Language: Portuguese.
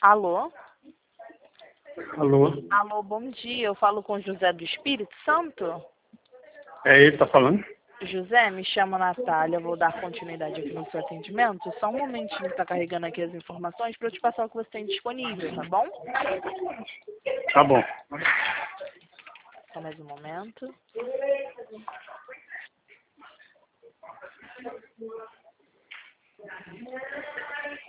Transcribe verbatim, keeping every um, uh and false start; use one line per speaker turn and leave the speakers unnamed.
Alô?
Alô?
Alô, bom dia. Eu falo com José do Espírito Santo?
É ele que tá falando?
José, me chamo Natália. Vou dar continuidade aqui no seu atendimento. Só um momentinho que tá carregando aqui as informações para eu te passar o que você tem disponível, tá bom?
Tá bom.
Só mais um momento.